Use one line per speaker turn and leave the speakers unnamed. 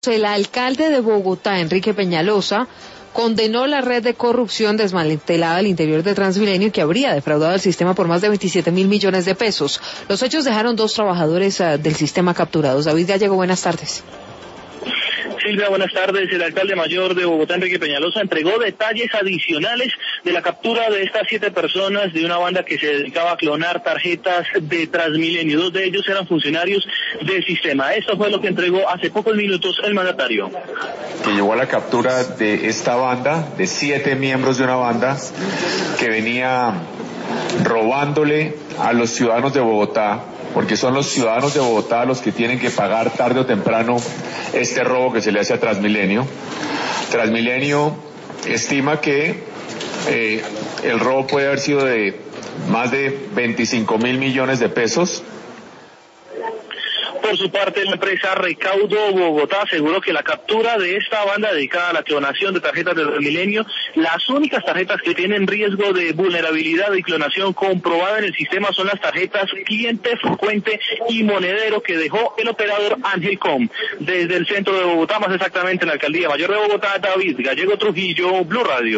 El alcalde de Bogotá, Enrique Peñalosa, condenó la red de corrupción desmantelada al interior de Transmilenio que habría defraudado al sistema por más de 27.000 millones de pesos. Los hechos dejaron 2 trabajadores del sistema capturados. David Gallego, buenas tardes.
Silvia, buenas tardes. El alcalde mayor de Bogotá, Enrique Peñalosa, entregó detalles adicionales de la captura de estas 7 personas de una banda que se dedicaba a clonar tarjetas de Transmilenio. 2 de ellos eran funcionarios del sistema. Esto fue lo que entregó hace pocos minutos el mandatario.
Que llevó a la captura de esta banda, de 7 miembros de una banda que venía robándole a los ciudadanos de Bogotá, porque son los ciudadanos de Bogotá los que tienen que pagar tarde o temprano este robo que se le hace a Transmilenio. Transmilenio estima que el robo puede haber sido de más de 25.000 millones de pesos.
Por su parte, la empresa Recaudo Bogotá aseguró que la captura de esta banda dedicada a la clonación de tarjetas de Transmilenio, las únicas tarjetas que tienen riesgo de vulnerabilidad y clonación comprobada en el sistema son las tarjetas cliente, frecuente y monedero que dejó el operador Angelcom. Desde el centro de Bogotá, más exactamente en la Alcaldía Mayor de Bogotá, David Gallego Trujillo, Blue Radio.